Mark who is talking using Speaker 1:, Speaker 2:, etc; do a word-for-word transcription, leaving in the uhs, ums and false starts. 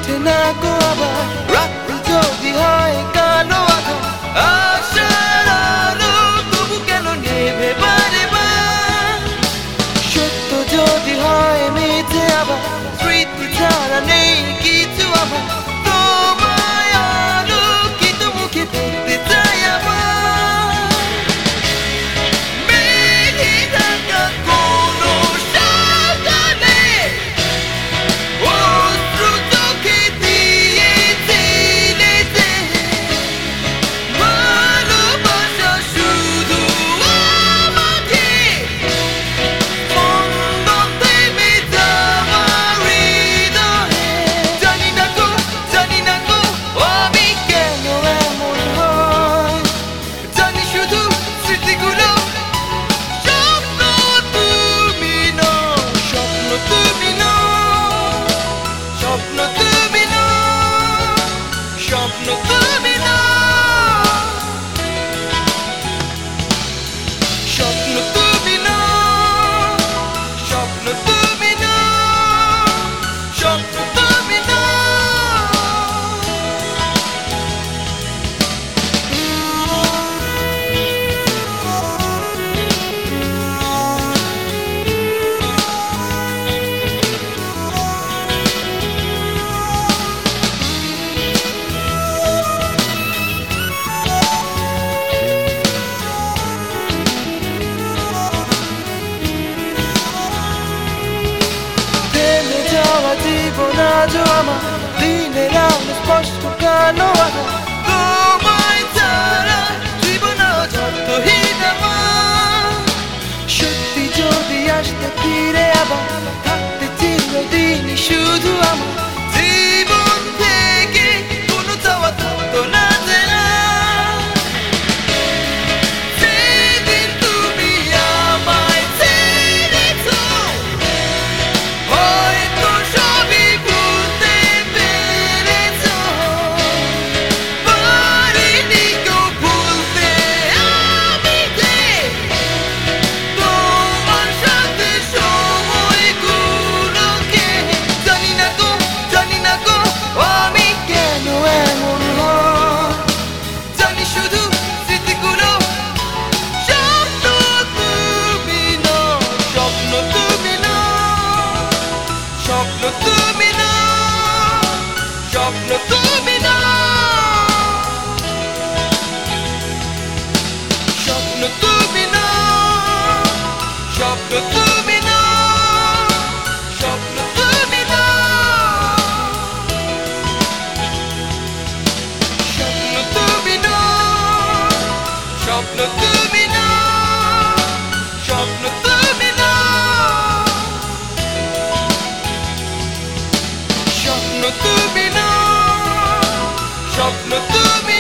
Speaker 1: মিছে না গো আবার রাত্রি যদি হয় কালো আধার আশার আলো তবু কেন নেভে বারে বার সত্য যদি হয় মিথ্যে আবার স্মৃতি ছাড়া নেই কিছু আমার তোমায় আলোকিত মুখে দেখতে চাই আবার মেঘে ঢাকা কোনো সকালে অশ্রু চোখে দিয়েছিলে যে ভালোবাসা শুধু আমাকে স্পন্দন থেমে যাওয়া হৃদয়ে জানি না গো জানি না গো আমি কেন এমন হয় জানি শুধু স্মৃতিগুলো স্বপ্ন তুমি নও স্বপ্ন তুমি নও স্বপ্ন তুমি নও স্বপ্ন তুমি নও স্বপ্ন তুমি নও স্বপ্ন তুমি নও স্বপ্ন তুমি নও থেমে যাওয়া জীবন আজও আমার দিনের আলো স্পষ্ট কালো আধার তোমায় ছাড়া জীবন আজ অর্থহীন আমার সত্যি যদি আসতে ফিরে আবার থাকতে চিরদিনই শুধু আমার জীবন থেকে কোনো চাওয়া থাকতো না যে আর। সেদিন তুমি আমায় ছেড়েছো হয়তো সবই ভুলতে পেরেছো পারিনি গো ভুলতে আমি যে তোমার সাথে সময়গুলোকে জানি না গো জানি না গো আমি কেন এমন হয় জানি শুধু স্মৃতিগুলো স্বপ্ন তুমি নও স্বপ্ন তুমি নও স্বপ্ন তুমি নও স্বপ্ন তুমি নও স্বপ্ন তুমি নও স্বপ্ন তুমি নও স্বপ্ন তুমি নও স্বপ্ন তুমি নও স্বপ্ন তুমি নও স্বপ্ন তুমি নও স্বপ্ন তুমি নও স্বপ্ন তুমি